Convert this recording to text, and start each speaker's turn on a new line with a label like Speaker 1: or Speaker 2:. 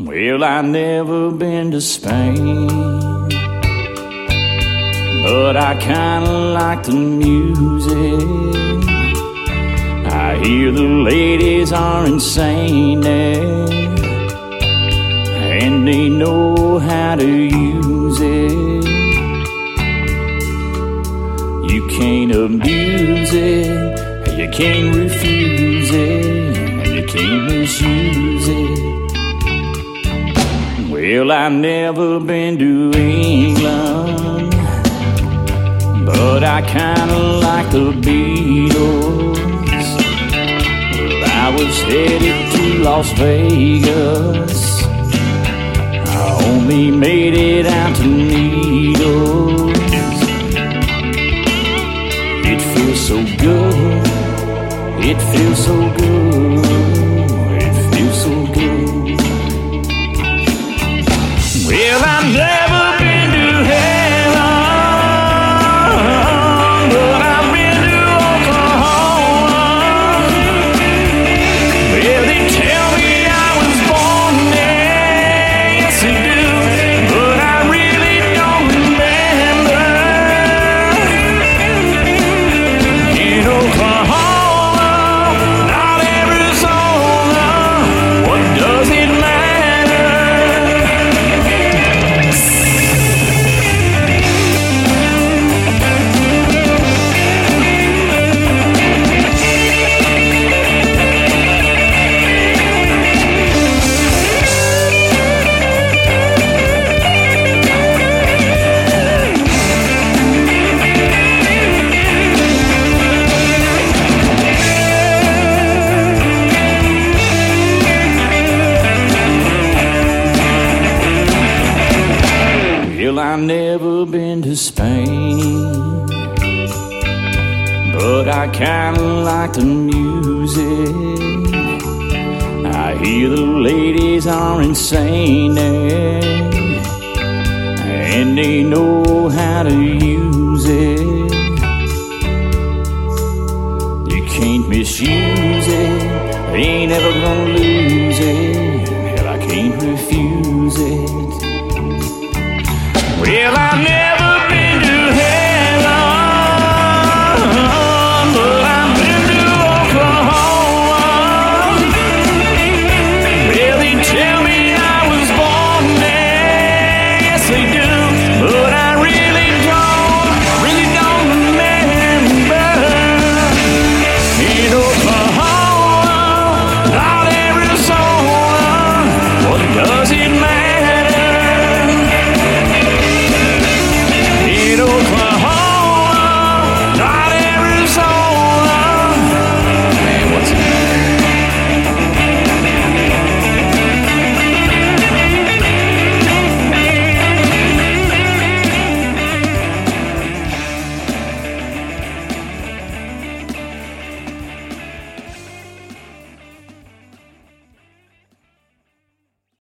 Speaker 1: Well, I never been to Spain, but I kinda like the music. I hear the ladies are insane there, and they know how to use it. You can't abuse it, you can't refuse it, and you can't misuse it. Well, I've never been to England, but I kinda like the Beatles. Well, I was headed to Las Vegas, I only made it out to Needles. It feels so good, it feels so good, it feels so good. Well, I've never been to heaven, but I've been to Oklahoma. Well, they tell me I was born there, yes they do, but I really don't remember. In Oklahoma, not Arizona, what does it matter? Well, I've never been to Spain, but I kinda like the music. I hear the ladies are insane there, and they know how to use it. You can't misuse it, they ain't ever gonna lose